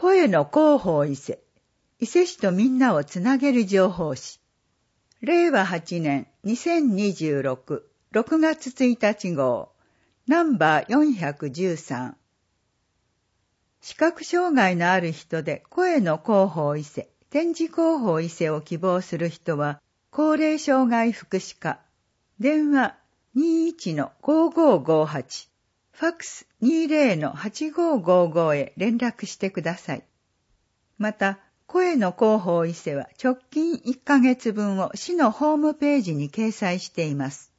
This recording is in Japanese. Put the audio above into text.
声の広報伊勢。伊勢市とみんなをつなげる情報誌。令和8年2026、6月1日号。ナンバー413。視覚障害のある人で声の広報伊勢、展示広報伊勢を希望する人は、高齢障害福祉課。電話 21-5558。ファックス 20-8555 へ連絡してください。また、声の広報伊勢は直近1ヶ月分を市のホームページに掲載しています。